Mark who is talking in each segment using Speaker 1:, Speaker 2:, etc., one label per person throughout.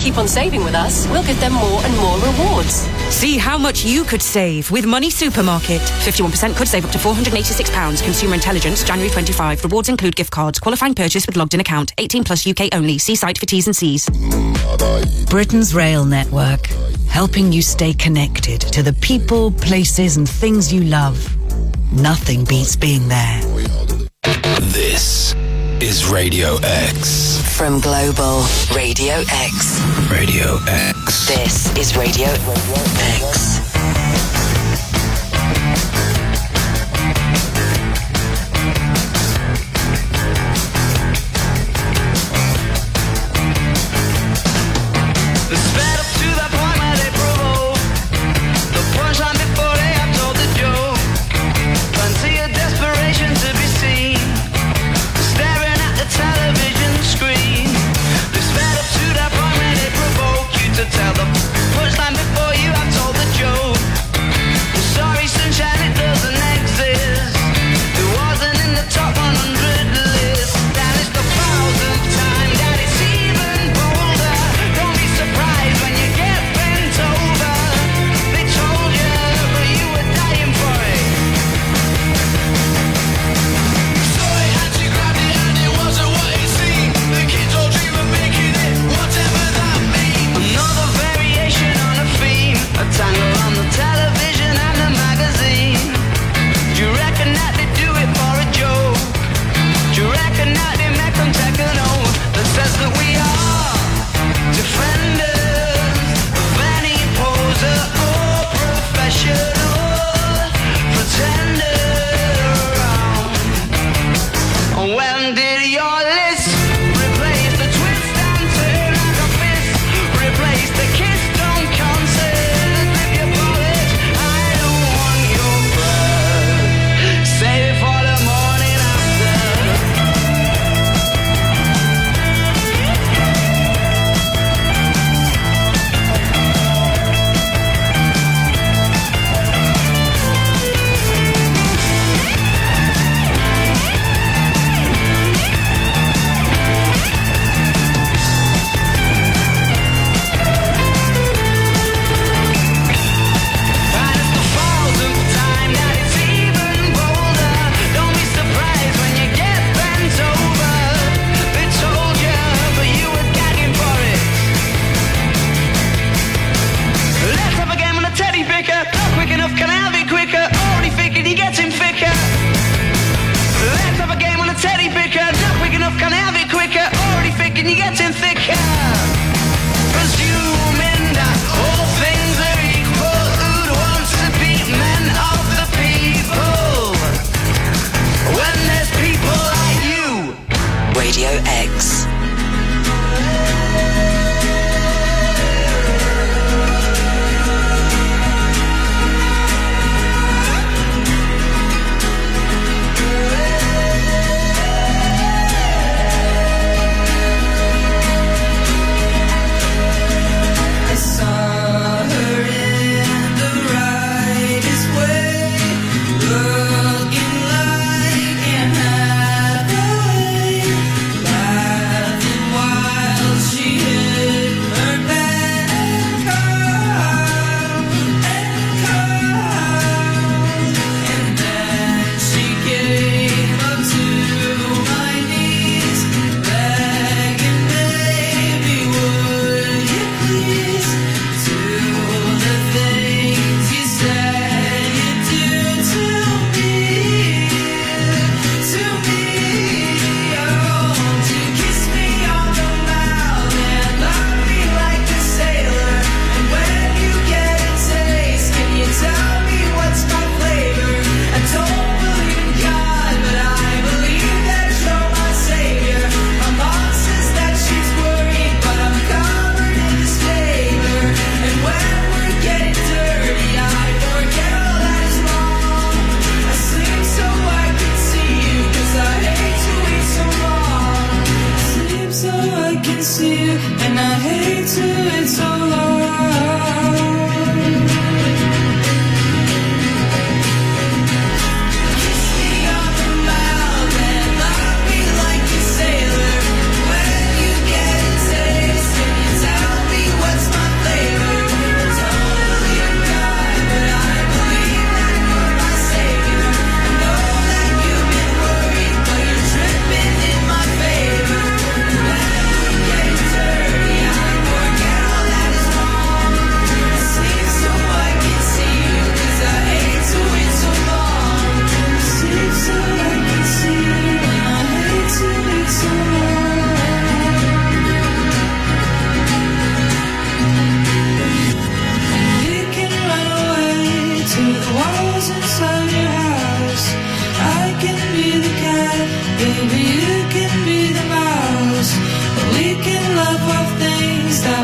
Speaker 1: keep on saving with us, we'll give them more and more rewards.
Speaker 2: See how much you could save with Money Supermarket. 51% could save up to £486. Consumer Intelligence, January 25. Rewards include gift cards. Qualifying purchase with logged in account. 18 plus UK only. See site for T's and C's.
Speaker 3: Britain's rail network, helping you stay connected to the people, places and things you love. Nothing beats being there.
Speaker 4: This is Radio X.
Speaker 5: From Global Radio X.
Speaker 4: Radio X.
Speaker 5: This is Radio X.
Speaker 6: Tell the punchline before you have told the joke. Sorry, sunshine, it doesn't exist. It wasn't in the top 100 list. That is the 1000th time that it's even bolder. Don't be surprised when you get bent over. They told you, but you were dying for it. So they had to grab it and it wasn't what it seemed. The kids all dream of making it, whatever that means. Another variation on a theme, a tangle on the television and the magazine. Do you reckon that they do it for a joke? Do you reckon that they make them take an oath that says that we are defenders of any poser or professional pretender around? When did your list replace the twist and turn like a fist? Replace the kiss, don't concern. Flip your polish, I don't want your blood. Save it for the morning after. And it's the 1000th time that it's even bolder. Don't be surprised when you get bent over. They told you, but you were gagging for it. Let's have a game on a teddy picker. Not quick enough, can I have it quicker? Already thinking you're getting thicker. Let's have a game on a teddy picker. Not quick enough, can I have it quicker? Already thinking you're getting thicker. Presuming that all things are equal, who'd want to be men of the people? When there's people like you.
Speaker 5: Radio X.
Speaker 6: I saw her in the rightest way, looking like Anne Hathaway, laughing while she hit her band and then she came up to my knees, begging, baby, would you please do the things you said you'd do to me, oh, to kiss me on the mouth and love me like a sailor. And when you get a taste, can you tell me what's my flavor? I don't believe in God, but I believe that you're my savior. My mom says that she's worried, but I'm covered in disclaimer. And when we're getting dirty, I forget all that is wrong. I sleep so I can see you, 'cause I hate to wait so long. Sleep so I can see you, and I hate to wait so long. Kiss me on the mouth and love me like a sailor. When you get a taste, can you tell me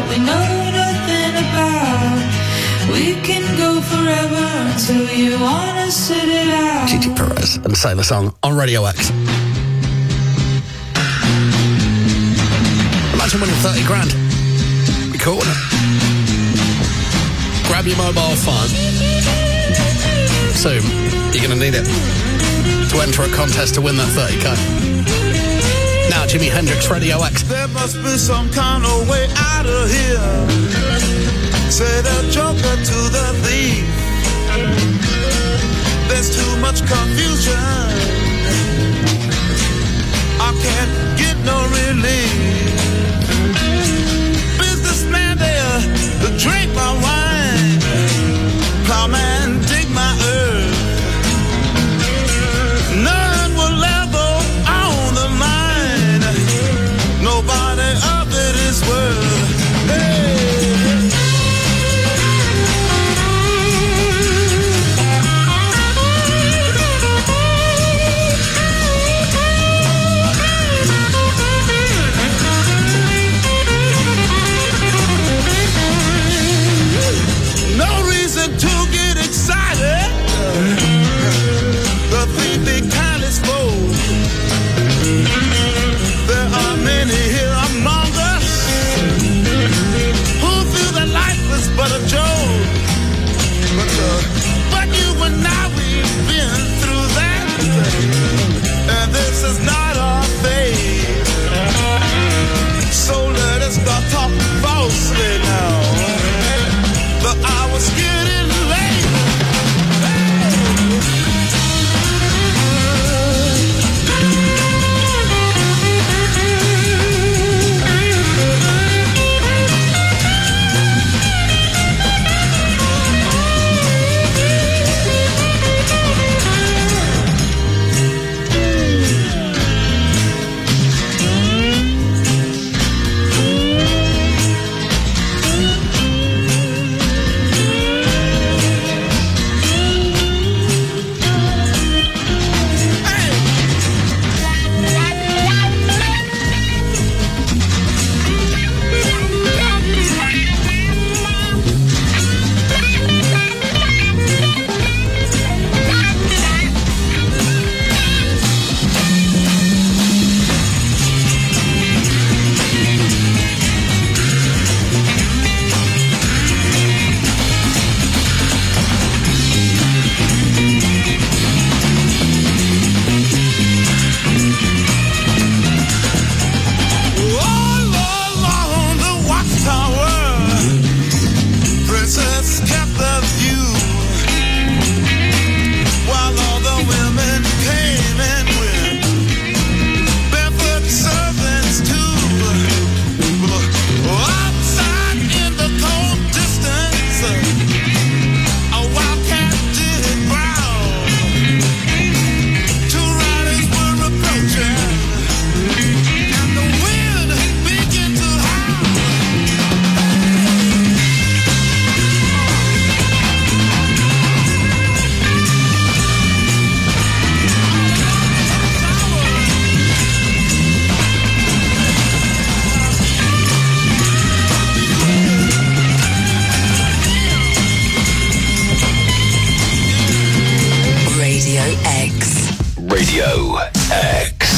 Speaker 6: we know nothing about. We can go forever until you wanna sit it out.
Speaker 7: Gigi Perez and Sailor Song on Radio X. Imagine winning 30 grand. Be cool, wouldn't it? Grab your mobile phone. Soon, you're going to need it to enter a contest to win that 30k. Now, Jimi Hendrix, Radio X.
Speaker 8: There must be some kind of way out of here. Say the joker to the thief. There's too much confusion. I can't get no relief. Businessman there, drink my wine. Plowman, dig my earth. None will ever own the mine. Nobody of it is worth. Hey. But a joke. But you and I, we've been through that. And this is not our fate. So let us start talking falsely now. The hour's getting late.
Speaker 4: Radio X.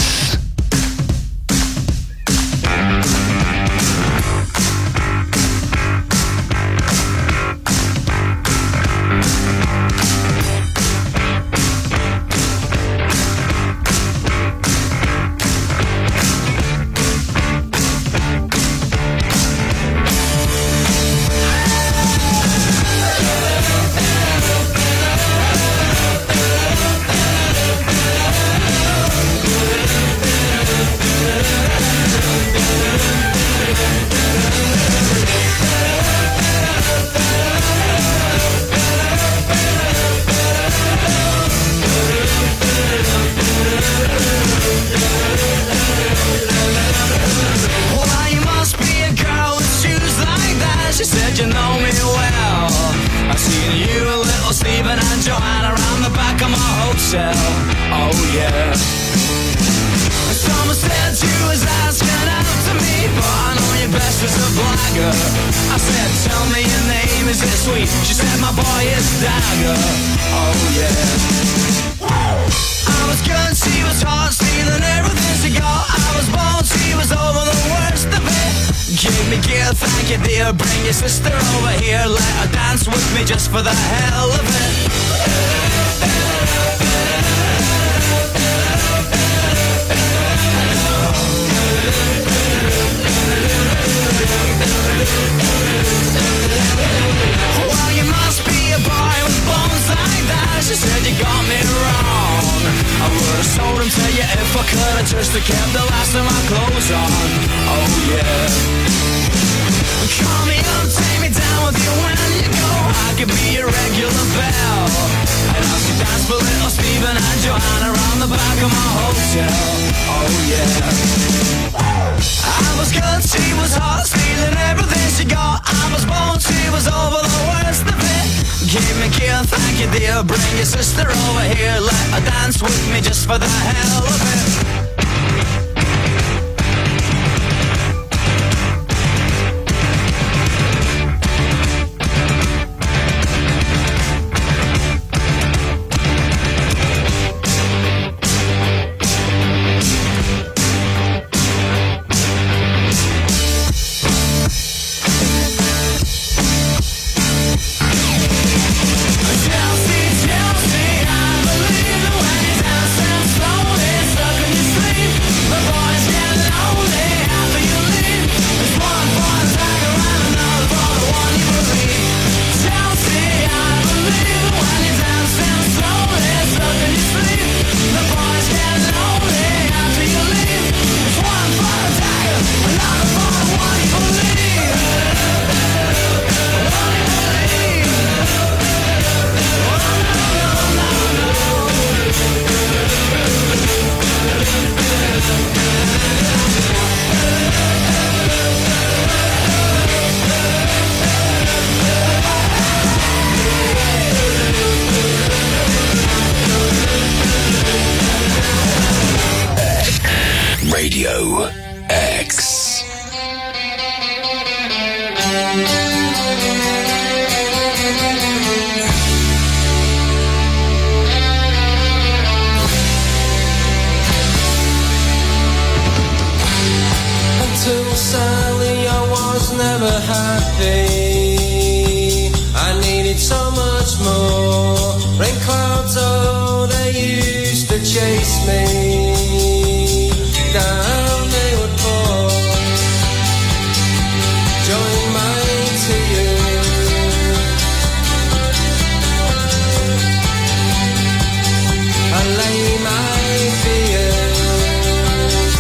Speaker 6: Someone said you was asking out to me, but I know you best as a blagger. I said, tell me your name, is it sweet? She said, my boy is Dagger. Oh yeah. I was good, she was hot, stealing everything she got. I was bold, she was over the worst of it. Give me gear, thank you dear. Bring your sister over here, let her dance with me just for the hell of it. Well, you must be a boy with bones like that. She said you got me wrong. I would've sold him to you if I could've just kept the last of my clothes on. Oh yeah. Call me up, take me down with you when you go. I could be your regular belle. I'd ask you dance for little Stephen and Joanna around the back of my hotel. Oh yeah. I was good, she was hot, stealing everything she got. I was bold, she was over the worst of it. Give me gear, thank you dear. Bring your sister over here, let her dance with me just for the hell of it.
Speaker 4: Radio X.
Speaker 6: Until sadly I was never happy. I needed so much more. Rain clouds, oh, they used to chase me. Down they would fall. Join my tears. I lay my fears.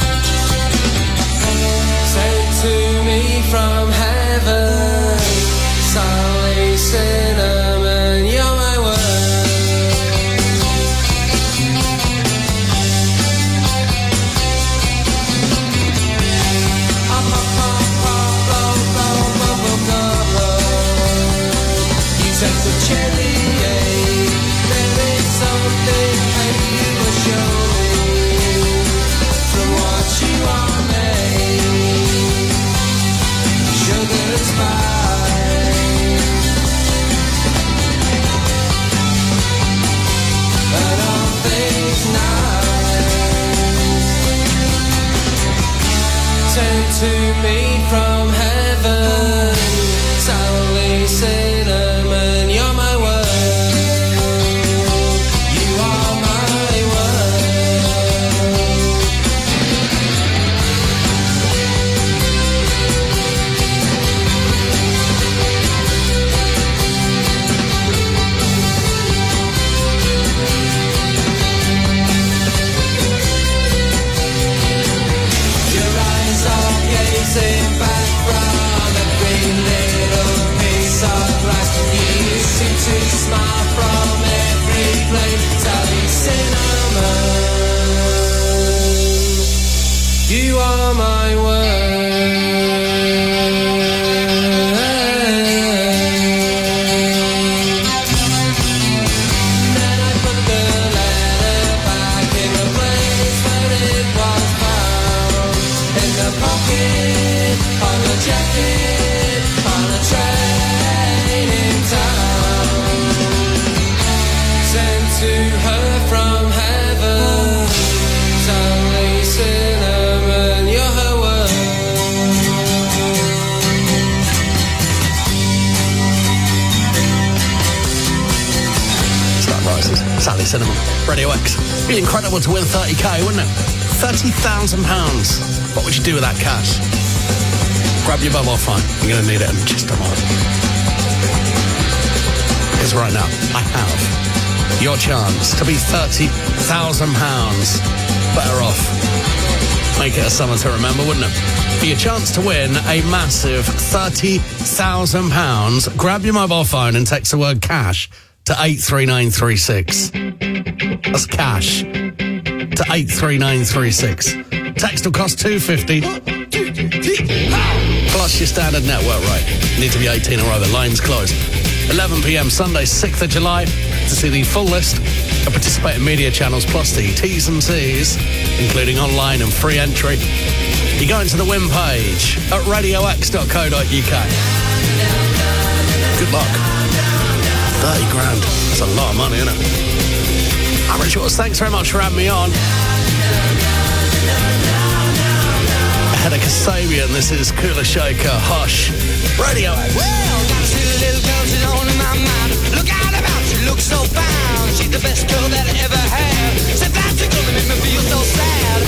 Speaker 6: Sent to me from heaven. Sally Cinnamon, you're my word. Take the cherry, there is something that you will show me. From what you are made, sugar and spice, and all things nice. Sent to me from heaven, Sally Cinnamon, you're my word. You are my word. Your eyes are gazing back from a green little piece of glass. You seem to smile from every plane. Sally Cinnamon, you are my word. Then I put the letter back in the place where it was.
Speaker 7: Cinnamon. Radio X. It'd be incredible to win 30k, wouldn't it? £30,000. What would you do with that cash? Grab your mobile phone. You're going to need it in just a moment. Because right now, I have your chance to be £30,000 better off. Make it a summer to remember, wouldn't it? For your chance to win a massive £30,000, grab your mobile phone and text the word cash to 83936. That's cash to 83936. Text will cost $2.50 plus your standard network rate. You need to be 18 or over. Lines closed. 11 p.m. Sunday, 6th of July, to see the full list of participating media channels plus the T's and C's, including online and free entry. You go into the win page at radiox.co.uk. Good luck. 30 grand. That's a lot of money, isn't it? I'm Rich Watts. Thanks very much for having me on. Ahead of Kasabian, this is Kula Shaker, Hush. Radio X.
Speaker 6: Well, got two little girls she's on in my mind. Look out about, she looks so fine. She's the best girl that I ever had. Said that you're gonna make me feel so sad.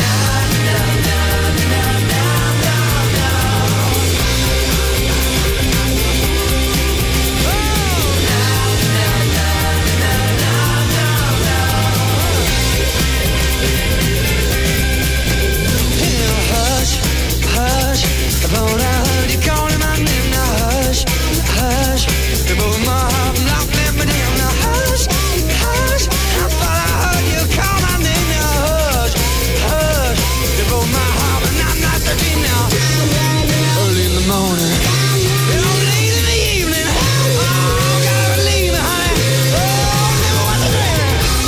Speaker 6: But I heard you calling my name, now hush, hush. You broke my heart and locked me down, now hush, hush. I thought I heard you call my name, now hush, hush. You broke my heart and I'm not the dream now. Early in the morning, late in the evening. Oh, gotta believe me, honey. Oh, never was a dream.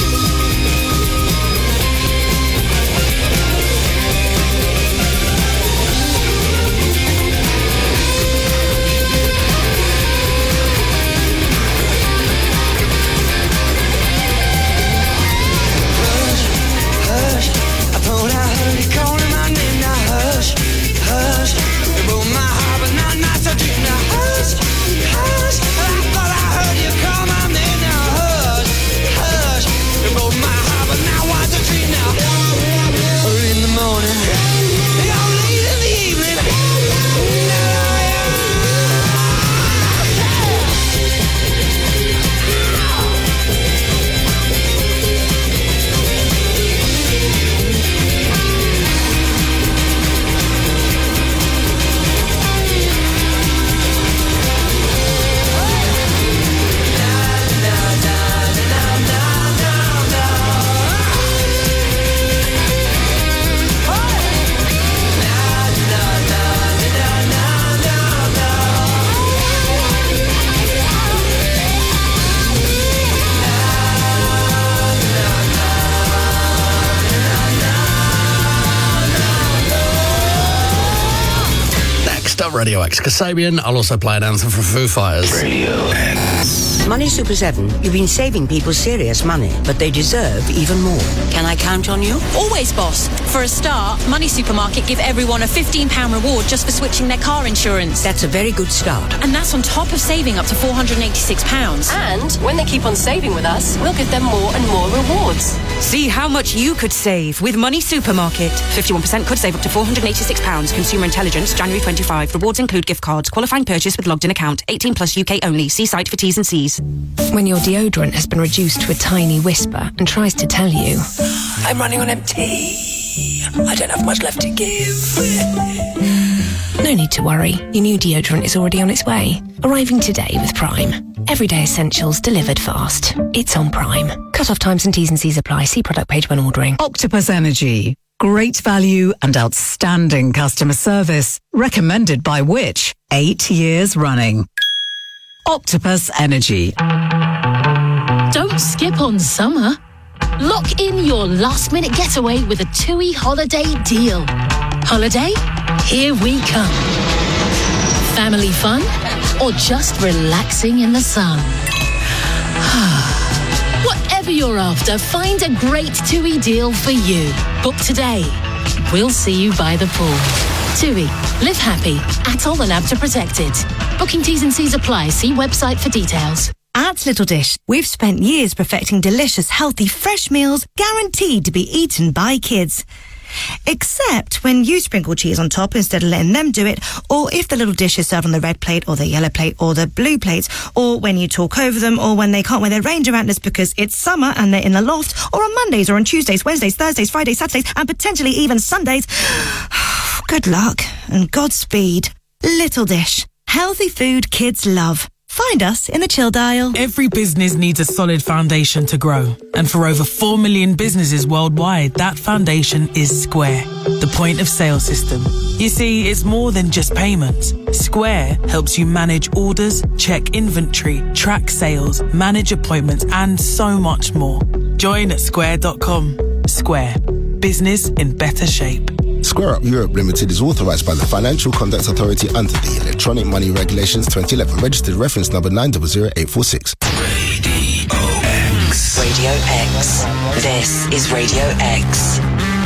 Speaker 7: Radio X. Kasabian. I'll also play an anthem from Foo Fighters.
Speaker 4: Radio X.
Speaker 9: Money Super 7, you've been saving people serious money, but they deserve even more. Can I count on you?
Speaker 10: Always, boss. For a start, Money Supermarket give everyone a £15 reward just for switching their car insurance.
Speaker 9: That's a very good start.
Speaker 10: And that's on top of saving up to £486.
Speaker 1: And when they keep on saving with us, we'll give them more and more rewards.
Speaker 2: See how much you could save with Money Supermarket. 51% could save up to £486. Consumer Intelligence, January 25. Rewards include gift cards. Qualifying purchase with logged in account. 18 plus UK only. See site for T's and C's.
Speaker 11: When your deodorant has been reduced to a tiny whisper and tries to tell you,
Speaker 3: I'm running on empty. I don't have much left to give.
Speaker 11: no need to worry. Your new deodorant is already on its way. Arriving today with Prime. Everyday essentials delivered fast. It's on Prime. Cut-off times and T's and C's apply. See product page when ordering.
Speaker 3: Octopus Energy. Great value and outstanding customer service. Recommended by Which? 8 years running. Octopus Energy.
Speaker 12: Don't skip on summer. Lock in your last-minute getaway with a TUI holiday deal. Holiday? Here we come. Family fun? Or just relaxing in the sun? Whatever you're after, find a great TUI deal for you. Book today. We'll see you by the pool. TUI. Live happy. ATOL and ABTA protected. Booking T's and C's apply. See website for details.
Speaker 13: At That's Little Dish. We've spent years perfecting delicious, healthy, fresh meals guaranteed to be eaten by kids. Except when you sprinkle cheese on top instead of letting them do it, or if the little dish is served on the red plate or the yellow plate or the blue plate, or when you talk over them, or when they can't wear their reindeer antlers because it's summer and they're in the loft, or on Mondays or on Tuesdays, Wednesdays, Thursdays, Fridays, Saturdays, and potentially even Sundays. Good luck and Godspeed. Little Dish. Healthy food kids love. Find us in the chill dial.
Speaker 14: Every business needs a solid foundation to grow. And for over 4 million businesses worldwide, that foundation is Square, the point of sale system. You see, it's more than just payments. Square helps you manage orders, check inventory, track sales, manage appointments, and so much more. Join at square.com. Square. Business in better shape.
Speaker 15: Square Up Europe Limited is authorised by the Financial Conduct Authority under the Electronic Money Regulations 2011, registered reference number 900846.
Speaker 5: Radio X. Radio X. This is Radio X.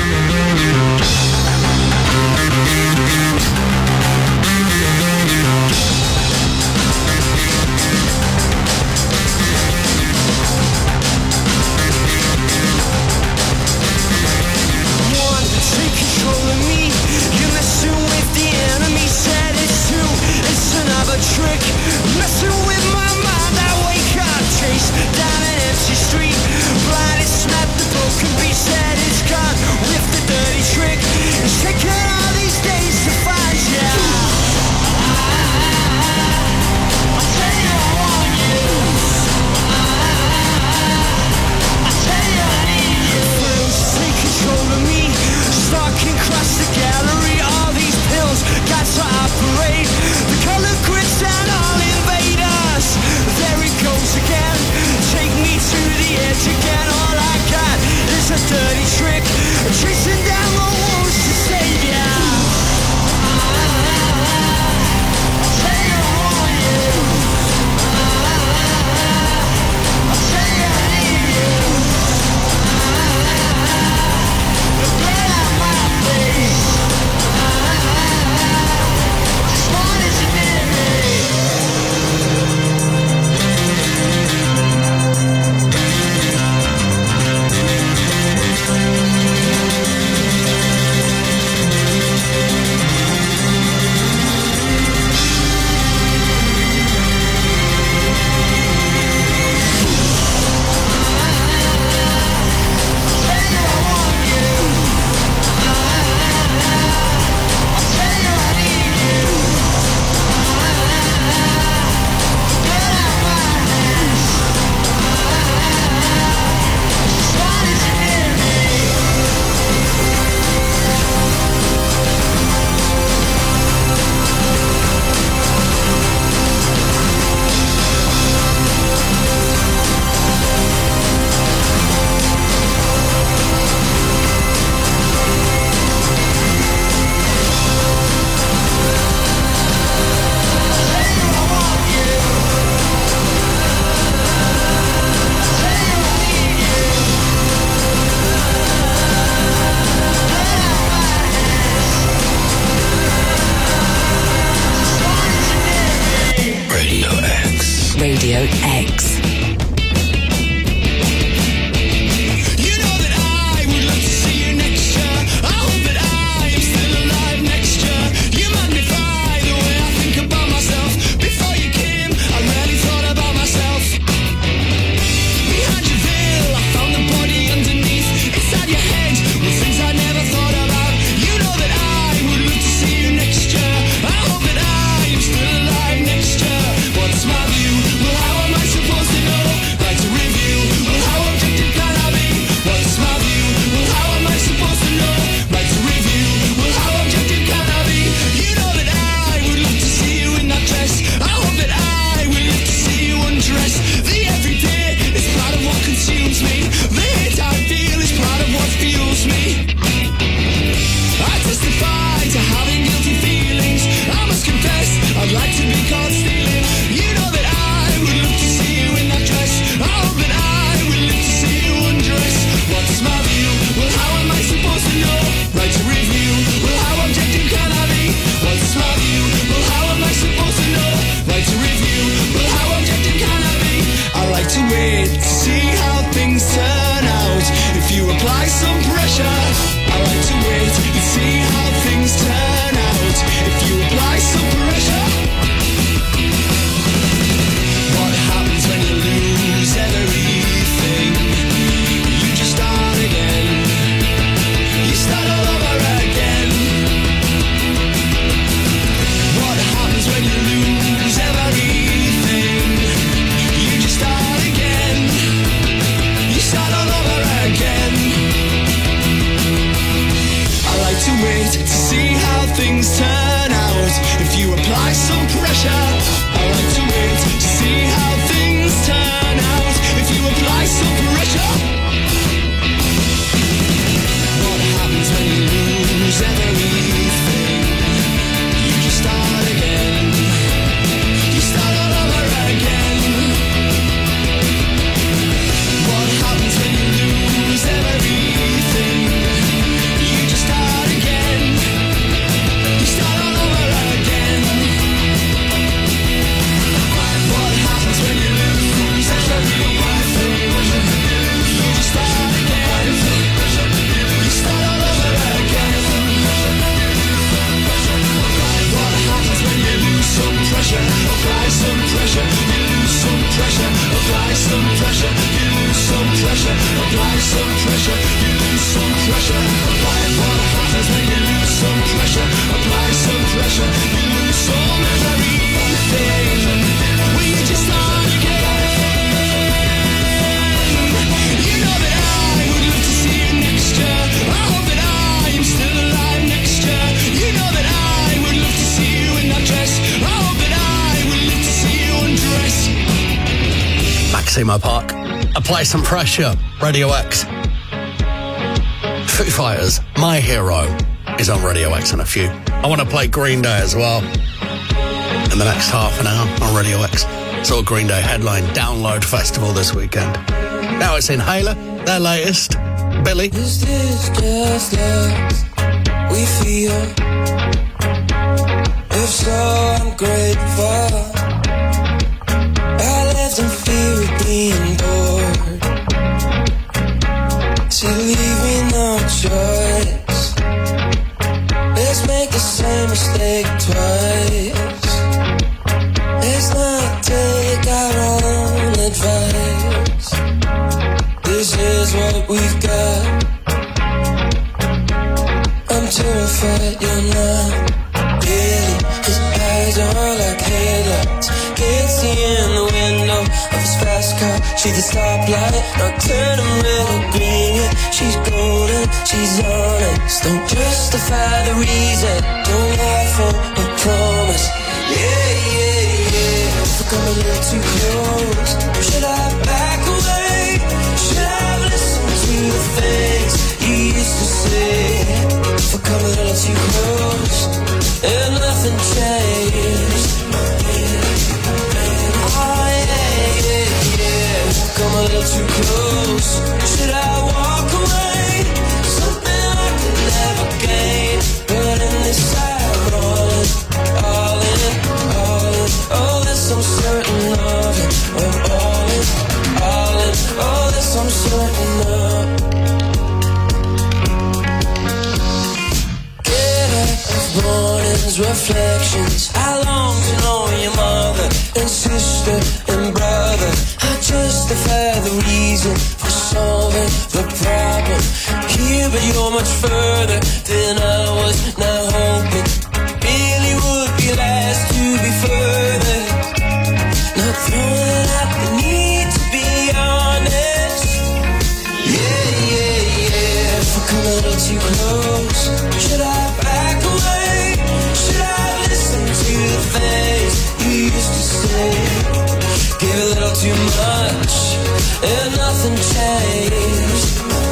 Speaker 6: Trick, messing with my mind. I wake up, chase down an empty street. Blind and snap the broken beat, said it's gone with the dirty trick. It's taken all these days to find you. I tell you I want you. I tell you I need you. Thrills take control of me, stalking across the gallery. All these pills got to operate. The color grids and all invaders. There it goes again. Take me to the edge again. All I got is a dirty trick, chasing down the wolves to save ya. I'll tell you I want you. I'll tell you I need you. The blood on my face. Smart as an enemy.
Speaker 5: Radio X.
Speaker 6: What's my view? Well, how am I supposed to some pressure, you lose some pressure. Apply some pressure, you lose some pressure. Apply some pressure, you lose some pressure. Apply for the process when you lose some pressure. Apply some pressure, you lose some very thing. Will you just start again? You know that I would love to see you next year. I hope that I am still alive next year. You know that I would love to see you in that dress. I hope that I would love to see you undress.
Speaker 7: Maximo Park, Apply Some Pressure, Radio X. Foo Fighters, My Hero, is on Radio X in a few. I want to play Green Day as well in the next half an hour on Radio X. Saw Green Day headline Download Festival this weekend. Now it's Inhaler, their latest. Billy.
Speaker 6: Is this just love we feel? If so, I'm grateful. I lived in fear of being bored. To leave me no choice. Let's make the same mistake twice. Let's not take our own advice. This is what we've got. I'm terrified you're not. Really, his eyes are like headlights. Can't see in the window of his fast car. She's the stoplight, now turn him red or green. Yeah, she's golden, she's honest. Don't justify the reason, don't lie for a promise. Yeah, yeah, yeah. If I come a little too close, should I back away? Should I listen to the things you used to say? If I come a little too close and nothing changed. Oh yeah, yeah, yeah. Come a little too close. Should I walk away? Something I can never gain. But in this I'm all in. Oh, this I'm certain of it. I'm all in. Oh, this I'm certain of. Morning's reflections. I long to know your mother and sister and brother. I justify the reason for solving the problem here, but you're much further than I was now hoping. Really would be last to be further. Not throwing out the need to be honest. Yeah, yeah, yeah. If I come a little too close, should I back away? Should I listen to the things you used to say? Give a little too much and nothing changed.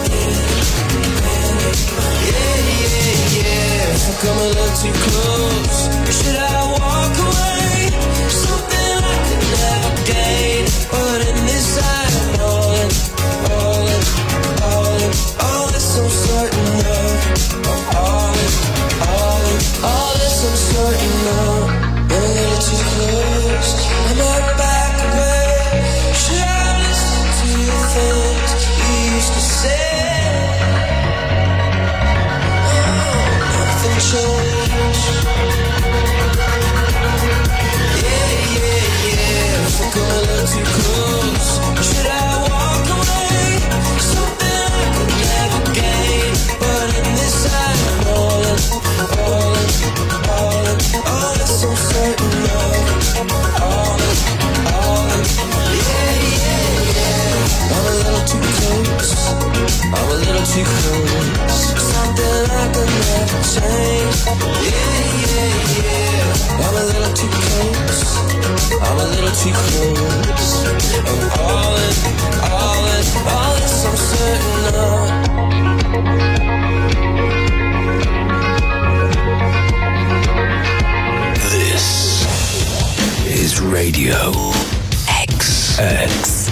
Speaker 6: Yeah, yeah, yeah. If I come a little too close, should I walk away? Something I could never gain. But in this I'm all in. All this I'm certain of. All this I'm certain of. A little too close, I might back away. Should I listen to the things you used to say? Nothing changed. Yeah, yeah, yeah. If I come a little too close, should I walk away? Something I could never gain. But in this I'm all in. All this I'm certain of. Yeah, yeah, yeah. I'm a little too close. I'm a little too close. Something I could never change. Yeah, yeah, yeah. I'm a little too close. I'm a little too close. I'm all this I'm certain of.
Speaker 4: This is Radio X.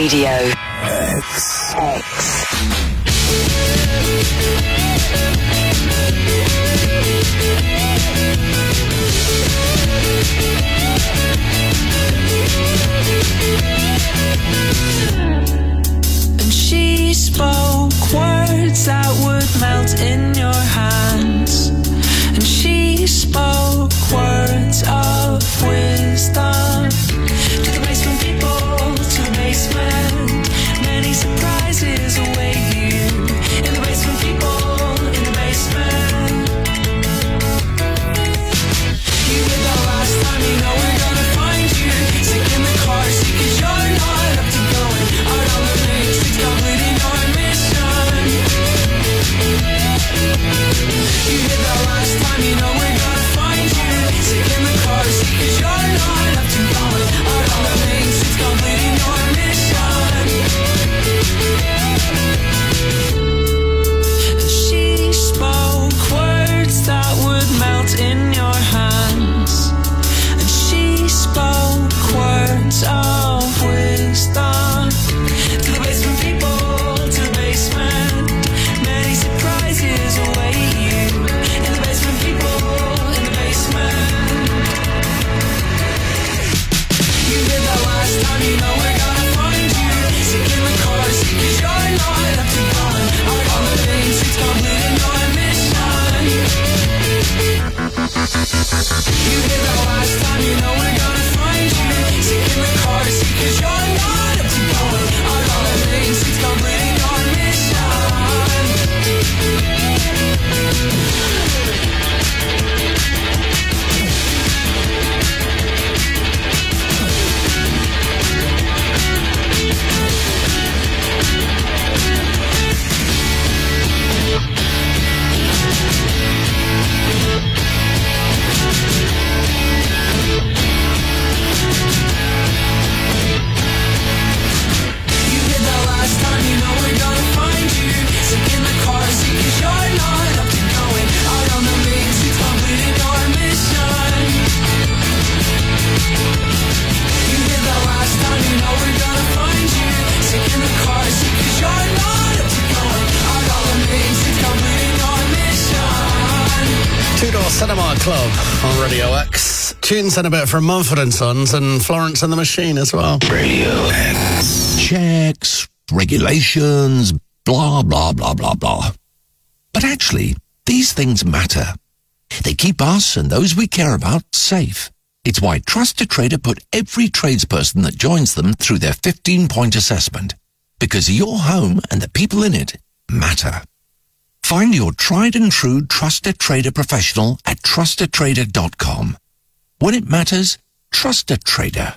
Speaker 5: Radio X.
Speaker 6: And she spoke words that would melt in your hands. And she spoke words of wisdom to the basement people, to the basement. Many surprises await you in the basement people, in the basement. You did that last time, you know we're gonna find you sick in the car seat 'cause you're not up to going out on the main streets, completing your mission. You did that last time, you know we're gonna find you sick in the car seat 'cause you're not up to going out on the main streets, completing your mission. She spoke words that would melt in your hands. And she spoke words of wisdom to the basement people, to the basement. Many surprises await you in the basement people, in the basement. You did that last time, you know we're gonna find you sick in the car seat 'cause you're not up to going out on the main streets, completing your mission. You did that last time, you know we're gonna find you sick in the car seat 'cause you're not up to going out on the main streets, completing your mission. You did that last time, you know we're gonna find you sick in the car seat 'cause you're not up to going out on the main streets, completing your mission. You did that last time, you know we're gonna find you sick in the car seat 'cause you're not up to going out on the main streets, completing your mission.
Speaker 7: Two-Door Cinema Club on Radio X. Tunes in a bit from Mumford & Sons and Florence and the Machine as well.
Speaker 4: Radio X. Checks, regulations, blah, blah, blah, blah, blah. But actually, these things matter. They keep us and those we care about safe. It's why Trusted Trader put every tradesperson that joins them through their 15-point assessment. Because your home and the people in it matter. Find your tried and true Trusted Trader professional at trustedtrader.com. When it matters, trust a trader.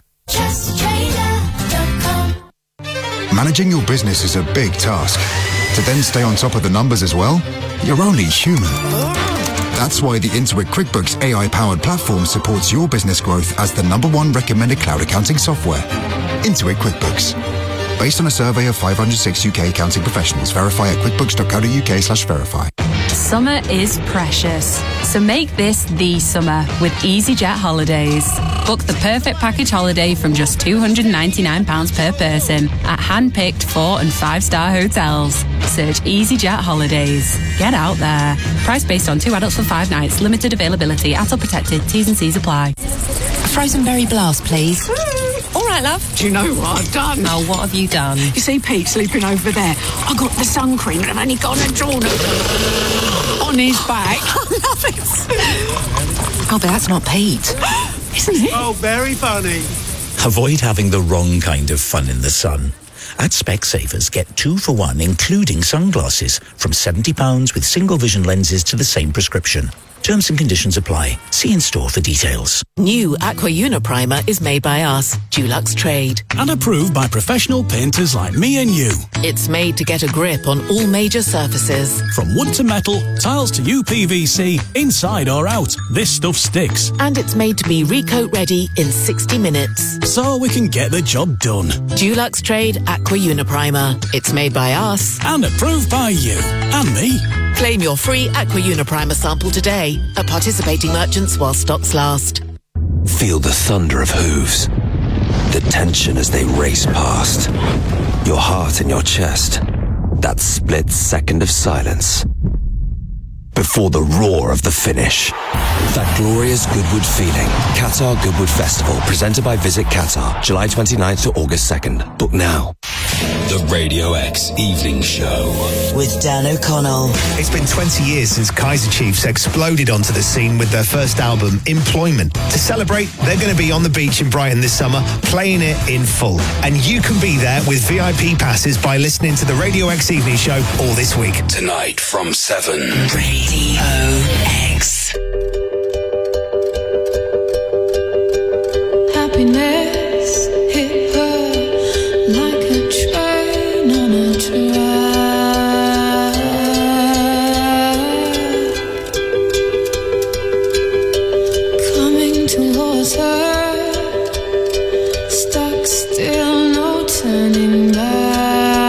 Speaker 16: Managing your business is a big task. To then stay on top of the numbers as well, you're only human. That's why the Intuit QuickBooks AI-powered platform supports your business growth as the #1 recommended cloud accounting software. Intuit QuickBooks. Based on a survey of 506 UK accounting professionals, verify at quickbooks.co.uk/verify.
Speaker 17: Summer is precious, so make this the summer with EasyJet Holidays. Book the perfect package holiday from just £299 per person at hand-picked 4- and 5-star hotels. Search EasyJet Holidays. Get out there. Price based on 2 adults for 5 nights. Limited availability. ATOL protected. T's and C's apply.
Speaker 5: A frozen berry blast, please.
Speaker 17: All right, love.
Speaker 18: Do you know what I've done?
Speaker 17: Oh, what have you done?
Speaker 18: You see Pete sleeping over there? I got the sun cream and I've only gone and drawn it on his back. I love it.
Speaker 5: Oh, but that's not Pete.
Speaker 18: Isn't it?
Speaker 19: Oh, very funny.
Speaker 20: Avoid having the wrong kind of fun in the sun. At Specsavers, get 2 for 1, including sunglasses, from £70 with single vision lenses to the same prescription. Terms and conditions apply. See in store for details.
Speaker 5: New Aqua Uniprimer is made by us, Dulux Trade.
Speaker 21: And approved by professional painters like me and you.
Speaker 5: It's made to get a grip on all major surfaces.
Speaker 21: From wood to metal, tiles to UPVC, inside or out, this stuff sticks.
Speaker 5: And it's made to be recoat ready in 60 minutes.
Speaker 21: So we can get the job done.
Speaker 5: Dulux Trade Aqua Uniprimer. It's made by us.
Speaker 21: And approved by you. And me.
Speaker 5: Claim your free Aqua Uniprimer sample today at participating merchants while stocks last.
Speaker 4: Feel the thunder of hooves.
Speaker 19: The tension as they race past. Your heart in your chest. That split second of silence. Before the roar of the finish. That glorious Goodwood feeling. Qatar Goodwood Festival, presented by Visit Qatar, July 29th to August 2nd. Book now.
Speaker 22: The Radio X Evening Show.
Speaker 23: With Dan O'Connell.
Speaker 24: It's been 20 years since Kaiser Chiefs exploded onto the scene with their first album, Employment. To celebrate, they're going to be on the beach in Brighton this summer, playing it in full. And you can be there with VIP passes by listening to the Radio X Evening Show all this week.
Speaker 22: Tonight from 7.
Speaker 23: Radio X.
Speaker 6: Happiness hit her like a train on a track. Coming towards her, stuck still, no turning back.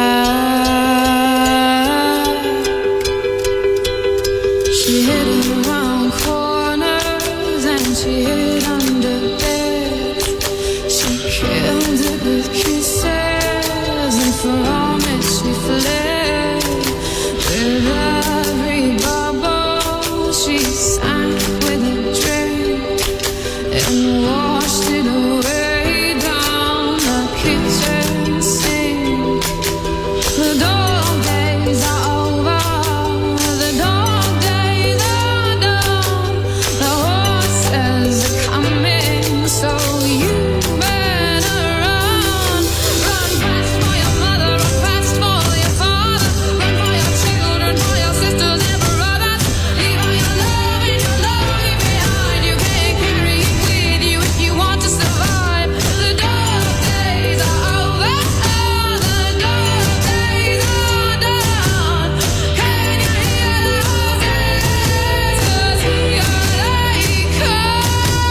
Speaker 6: She hid around corners and she hid under beds. She killed it with kisses and from it she fled. With every bubble she sank with a drink and washed it away down the kitchen sink. The dog days are over. The dog days are done. The horses are coming, so you better run. Run fast for your mother, run fast for your father. Run for your children, for your sisters and brothers. Leave all your love and your lonely behind. You can't carry it with you if you want to survive. The dog days are over. The dog days are done. Can you hear the horses? 'Cause here they come.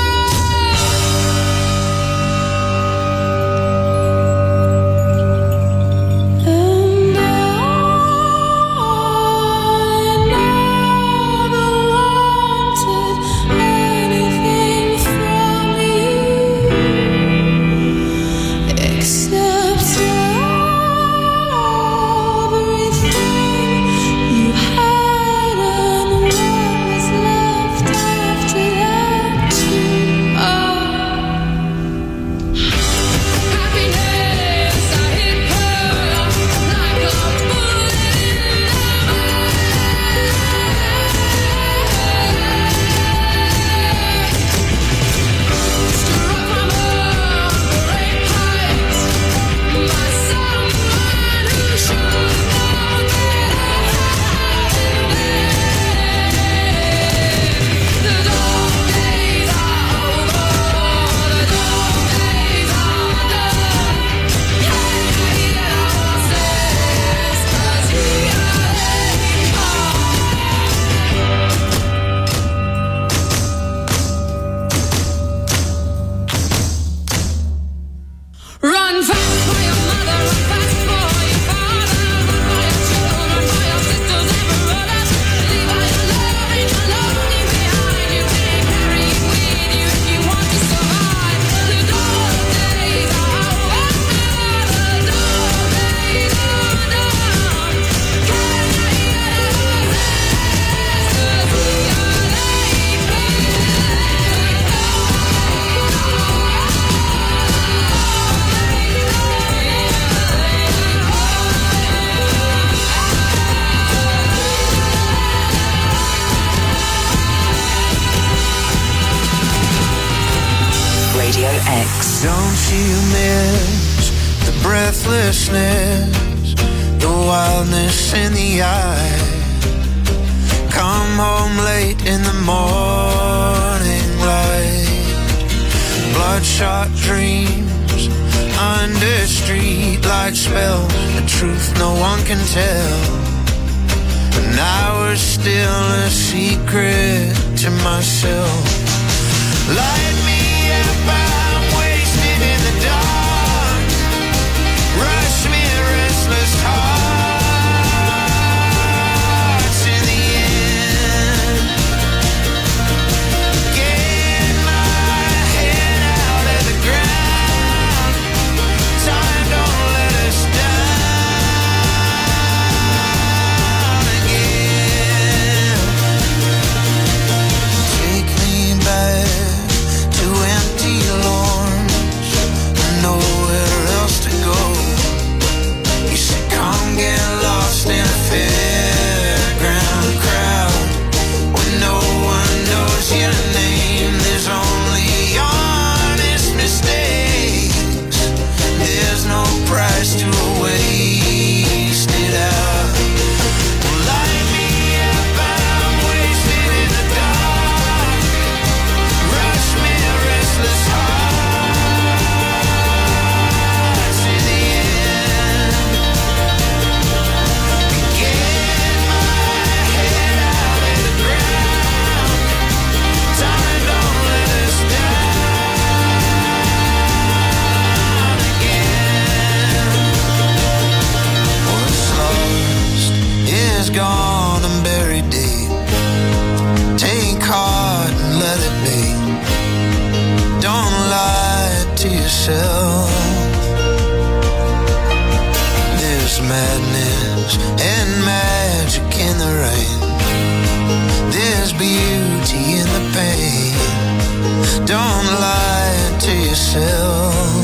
Speaker 6: And I never wanted anything from you except everything you had and what was left after that too. Happiness, I hit her like a bullet in Run fast for your mother, run fast for your father. Run for your children, for your sisters and brothers. Leave all your love and your lonely behind. You can't carry it with you if you want to survive. The dog days are over. The dog days are done. Can you hear the horses? 'Cause here they
Speaker 23: Radio X.
Speaker 25: Don't you miss the breathlessness, the wildness in the eye? Come home late in the morning light. Bloodshot dreams under streetlight spells, a truth no one can tell. And I was still a secret to myself. Light me up, I'm wasted in the dark. Rush me, restless hearts in the end. Get my head out of the ground. pain. Don't lie to yourself.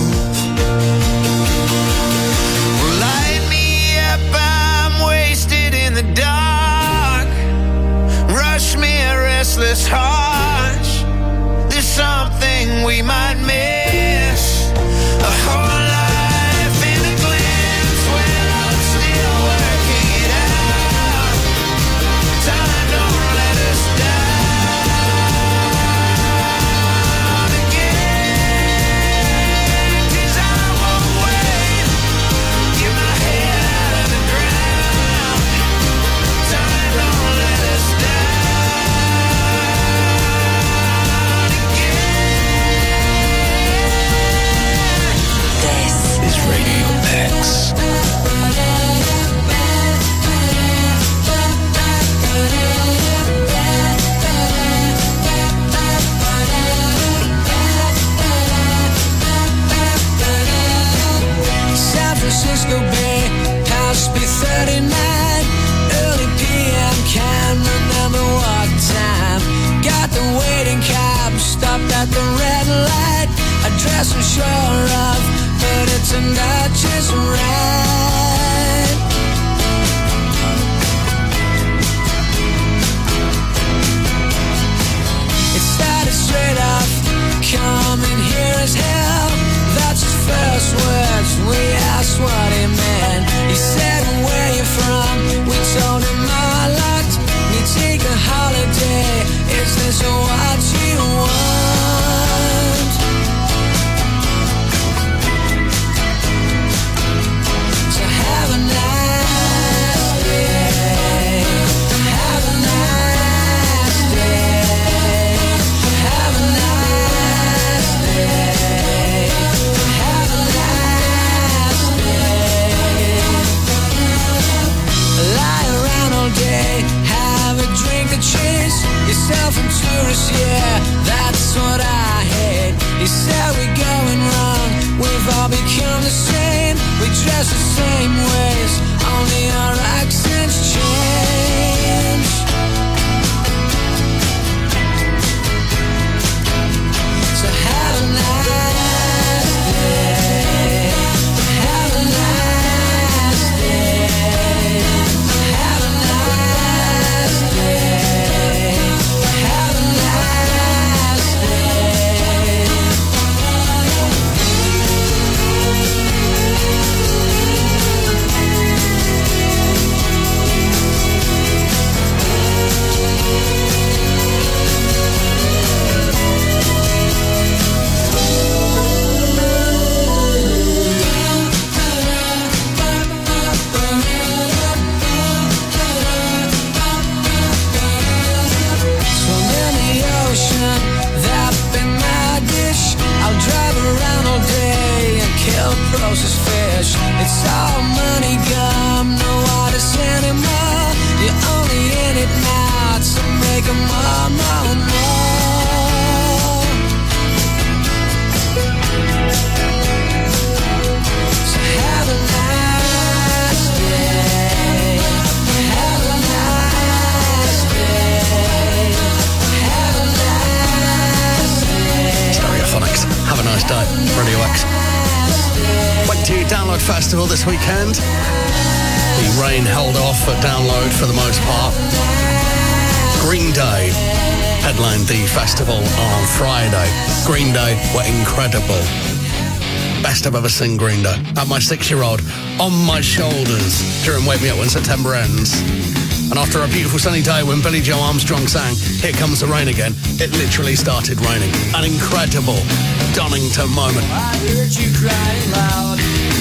Speaker 25: Well, light me up, I'm wasted in the dark. Rush me a restless heart. There's something we might miss. A whole life in a glance. Well, I'm still working it out. Time don't let us down again. 'Cause I won't wait. Get my head out of the ground. Time don't let us down again.
Speaker 23: This is Radio X.
Speaker 6: San Francisco Bay, House B39, early PM, can't remember what time. Got the waiting cab, stopped at the red light. Address I'm sure of, but it turned out just right. It started straight off, coming here as hell. That's his first words, we asked what he meant. He said, where you from? We told him I locked. You take a holiday, is this what you want? So have a nice day. Have a nice day. Have a nice day. Have a nice day. Lie around all day, have a drink to chase yourself and tourists, yeah, that's what I hate. He said we're going wrong, we've all become the same. We dress the same ways, only our accents change. So have a nice day. Have a nice day. Have a nice day. Have a nice day. Swim in the ocean, that be my dish. I'll drive around all day and kill processed fish. It's all money gum, no artists anymore. You're only in it now to make 'em more, more, more. So have a nice day. Have a nice day. Have a nice day.
Speaker 7: Stereophonics. Have a nice day. Radio X. Went to Download Festival this weekend. The rain held off at Download for the most part. Green Day headlined the festival on Friday. Green Day were incredible. Best I've ever seen Green Day. At my 6-year-old, on my shoulders during Wake Me Up When September Ends. And after a beautiful sunny day when Billy Joe Armstrong sang Here Comes the Rain Again, it literally started raining. An incredible Donington moment.
Speaker 6: I heard you crying loud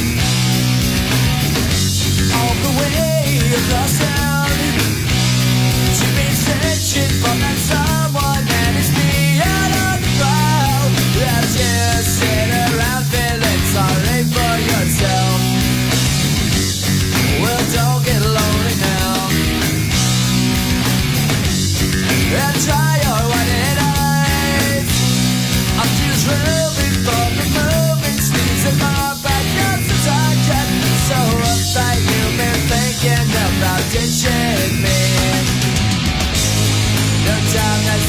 Speaker 6: all the way across town. You've been searching for that someone, and it's me out on the crowd. Well, just sit around feeling sorry for yourself. Well, don't get lonely now. And try your white eyes. I'm just really for the moment. Sneeze in my back, got the target. So uptight, you've been thinking about ditching me. No time that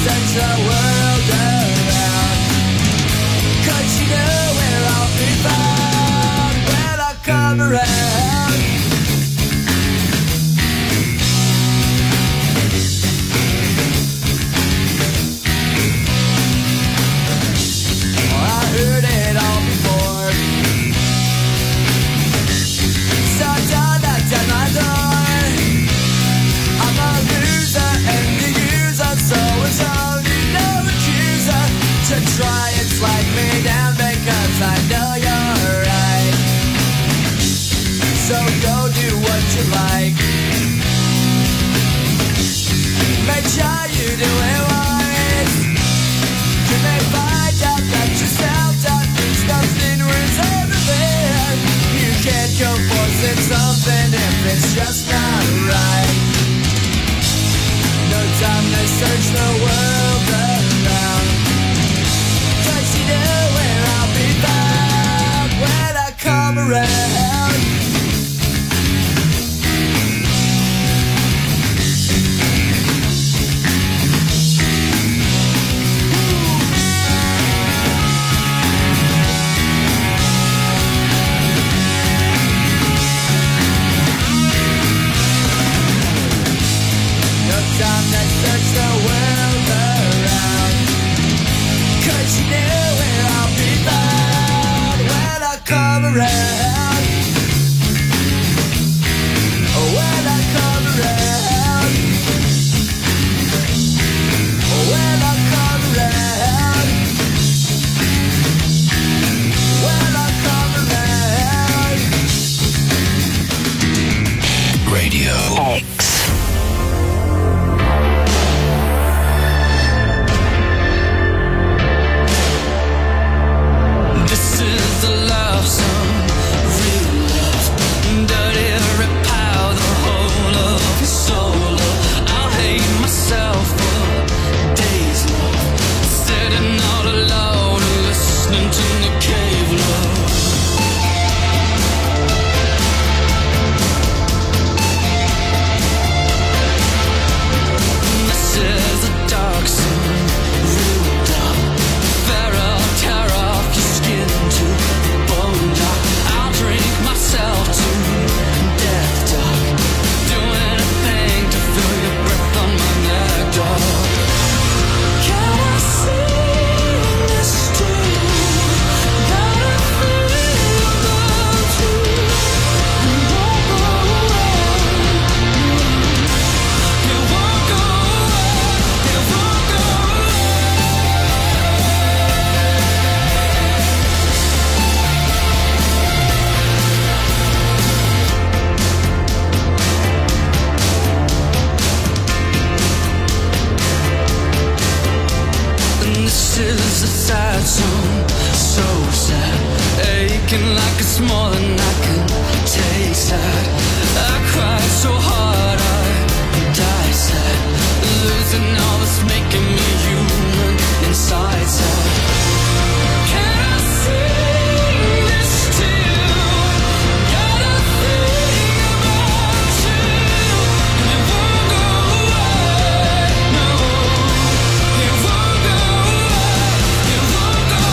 Speaker 6: This is a sad song, so sad, aching like it's more than I can take sad. I cried so hard, I died sad, losing all that's making me human inside sad. Can I sing this to you? Got a thing about you, and it won't go away, no. It won't go away, it won't go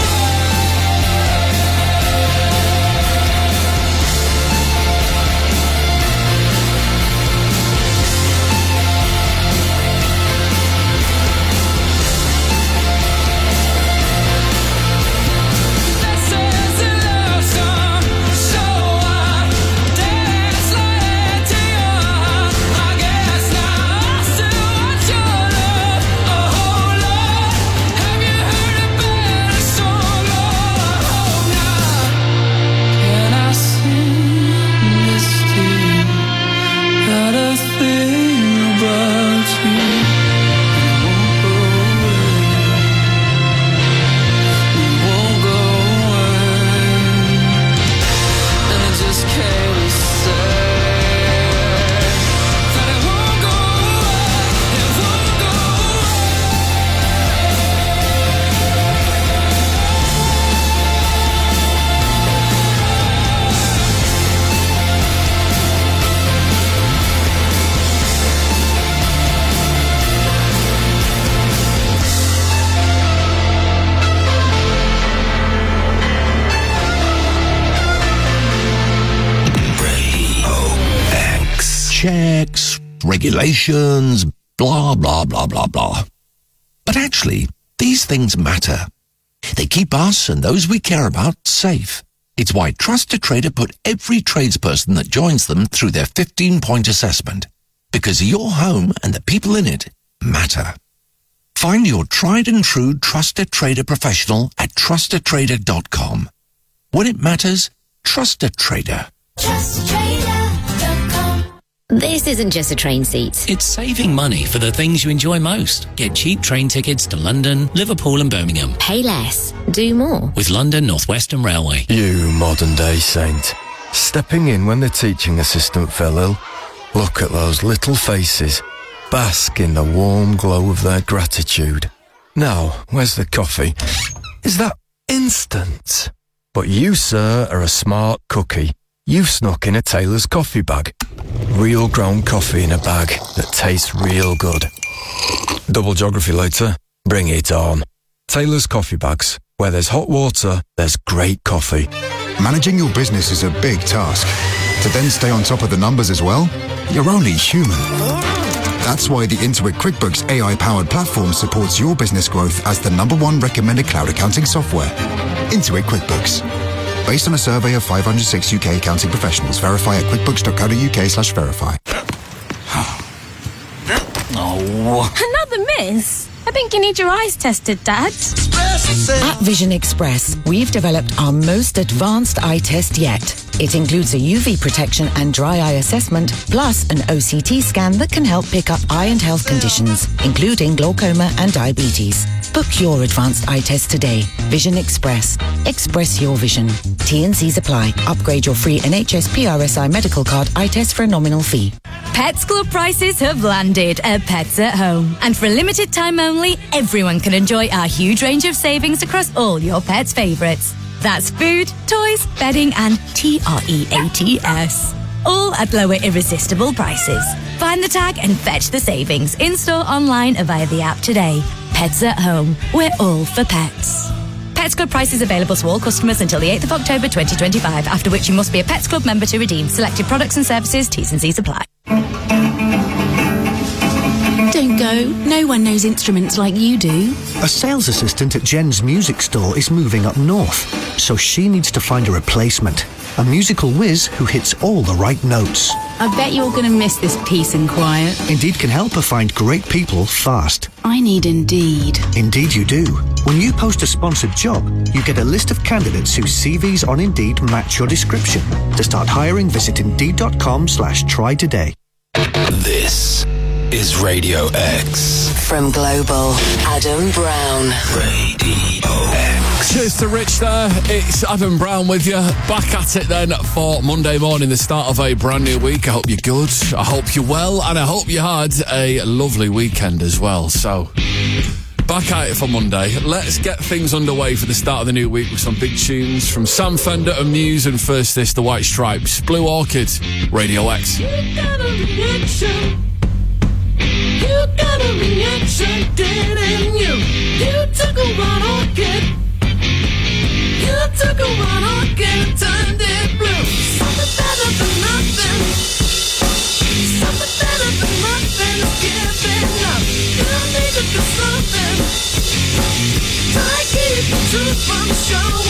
Speaker 4: checks, regulations, blah, blah, blah, blah, blah. But actually, these things matter. They keep us and those we care about safe. It's why Trust-A-Trader put every tradesperson that joins them through their 15-point assessment. Because your home and the people in it matter. Find your tried and true Trust-A-Trader professional at trustatrader.com. When it matters, trust a trader.
Speaker 1: This isn't just a train seat.
Speaker 2: It's saving money for the things you enjoy most. Get cheap train tickets to London, Liverpool and Birmingham.
Speaker 1: Pay less. Do more.
Speaker 2: With London North Western Railway.
Speaker 8: You modern-day saint. Stepping in when the teaching assistant fell ill. Look at those little faces. Bask in the warm glow of their gratitude. Now, where's the coffee? Is that instant? But you, sir, are a smart cookie. You've snuck in a Taylor's coffee bag. Real ground coffee in a bag that tastes real good. Double geography later. Bring it on. Taylor's coffee bags. Where there's hot water, there's great coffee.
Speaker 16: Managing your business is a big task. To then stay on top of the numbers as well, you're only human. That's why the Intuit QuickBooks AI-powered platform supports your business growth as the #1 recommended cloud accounting software. Intuit QuickBooks. Based on a survey of 506 UK accounting professionals. Verify at quickbooks.co.uk/verify.
Speaker 11: Oh. Another miss? I think you need your eyes tested, Dad.
Speaker 3: At Vision Express, we've developed our most advanced eye test yet. It includes a UV protection and dry eye assessment, plus an OCT scan that can help pick up eye and health conditions, including glaucoma and diabetes. Book your advanced eye test today. Vision Express. Express your vision. T&Cs apply. Upgrade your free NHS PRSI medical card eye test for a nominal fee.
Speaker 9: Pets Club prices have landed at Pets at Home. And for a limited time only, everyone can enjoy our huge range of savings across all your pets' favourites. That's food, toys, bedding and TREATS. All at lower irresistible prices. Find the tag and fetch the savings in-store, online or via the app today. Pets at Home. We're all for pets. Pets Club prices available to all customers until the 8th of October 2025, after which you must be a Pets Club member to redeem selected products and services. T's and C's apply.
Speaker 12: Don't go. No one knows instruments like you do.
Speaker 10: A sales assistant at Jen's music store is moving up north, so she needs to find a replacement. A musical whiz who hits all the right notes.
Speaker 12: I bet you're going to miss this peace and quiet.
Speaker 10: Indeed can help her find great people fast.
Speaker 12: I need Indeed.
Speaker 10: Indeed you do. When you post a sponsored job, you get a list of candidates whose CVs on Indeed match your description. To start hiring, visit Indeed.com/try today.
Speaker 22: This is Radio X.
Speaker 5: From Global, Adam Brown.
Speaker 22: Radio X.
Speaker 13: Cheers to Rich there. It's Adam Brown with you. Back at it then for Monday morning, the start of a brand new week. I hope you're good. I hope you're well. And I hope you had a lovely weekend as well. So, back at it for Monday. Let's get things underway for the start of the new week with some big tunes from Sam Fender and Muse. And first this, The White Stripes, Blue Orchid, Radio X.
Speaker 6: You got a reaction. You got a reaction, didn't you? You took a white orchid. You took a white orchid and turned it blue. Something better than nothing. Something better than nothing is giving up. You need to do something. Try keep the truth from showing.